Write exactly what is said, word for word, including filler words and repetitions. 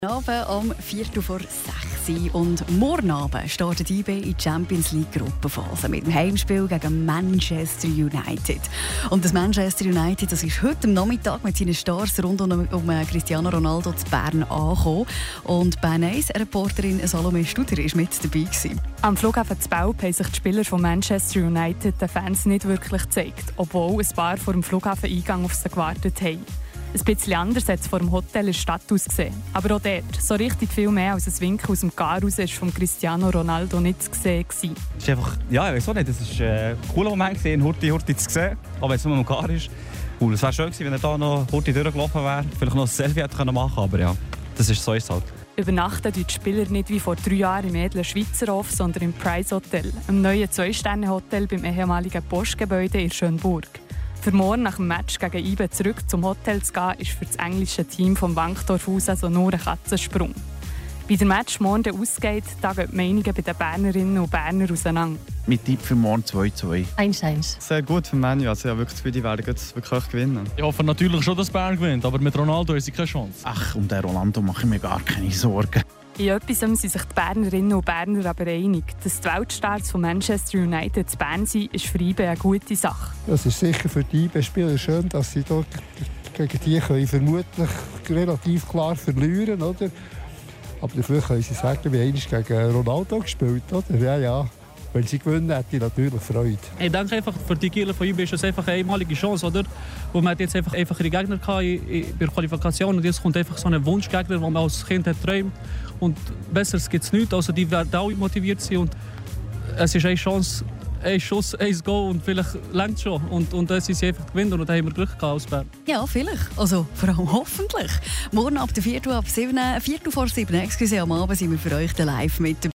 Abend um Viertel vor sechs und morgen Abend startet I B in die Champions League Gruppenphase mit dem Heimspiel gegen Manchester United. Und das Manchester United, das ist heute am Nachmittag mit seinen Stars rund um, um Cristiano Ronaldo zu Bern angekommen. Und Bern eins Reporterin Salome Studer war mit dabei gewesen. Am Flughafen zu Belp haben sich die Spieler von Manchester United den Fans nicht wirklich gezeigt, obwohl ein paar vor dem Flughafeneingang auf sie gewartet haben. Ein bisschen anders hat es vor dem Hotel in der Stadt ausgesehen. Aber auch dort, so richtig viel mehr als ein Winken aus dem Gar raus, war von Cristiano Ronaldo nicht zu sehen. Es ist einfach, ja, ich weiß auch nicht, es war ein cooler Moment, ihn Hurti Hurti zu sehen. Aber wenn es nur am Gar ist, cool. Es wäre schön gewesen, wenn er da noch Hurti durchgelaufen wäre, vielleicht noch ein Selfie hätte machen können, aber ja, das ist so ist halt. Übernachten die Spieler nicht wie vor drei Jahren im edlen Schweizer Hof, sondern im Price Hotel, einem neuen Zwei-Sterne-Hotel beim ehemaligen Postgebäude in Schönburg. Für morgen nach dem Match gegen I B zurück zum Hotel zu gehen, ist für das englische Team vom Wankdorfhaus also nur ein Katzensprung. Wie der Match morgen ausgeht, da gehen die Meinungen bei den Bernerinnen und Bernern auseinander. Mit Tipp für morgen zwei zwei. eins eins. Sehr gut für Manu. Also ja, wirklich, die werden wirklich gewinnen. Ich hoffe natürlich schon, dass Bern gewinnt, aber mit Ronaldo ist sie keine Chance. Ach, um den Ronaldo mache ich mir gar keine Sorgen. In etwas sind sich die Bernerinnen und Berner aber einig. Dass die Weltstars von Manchester United zu Bern sind, ist für I B eine gute Sache. Es ist sicher für die I B-Spieler schön, dass sie dort gegen die können vermutlich relativ klar verlieren, oder? Aber dafür können sie sagen, wie einmal gegen Ronaldo gespielt, oder? Ja, ja. Wenn sie gewinnen, hätte ich natürlich Freude. Ich denke einfach, für die Kieler von I B ist es einfach eine einmalige Chance, oder? Und man hat jetzt einfach einfachere Gegner gehabt in der Qualifikation und jetzt kommt einfach so ein Wunschgegner, den man als Kind hat träumt. Und Besseres gibt es nicht, also die werden auch motiviert sein und es ist eine Chance, ein Schuss, ein Go und vielleicht reicht es schon. Und, und dann sind sie einfach gewinnen und dann haben wir Glück gehabt als Bern. Ja, vielleicht. Also vor allem hoffentlich. Morgen ab der Viertel, ab sieben, Viertel vor sieben, excuse, am Abend sind wir für euch live mit dabei.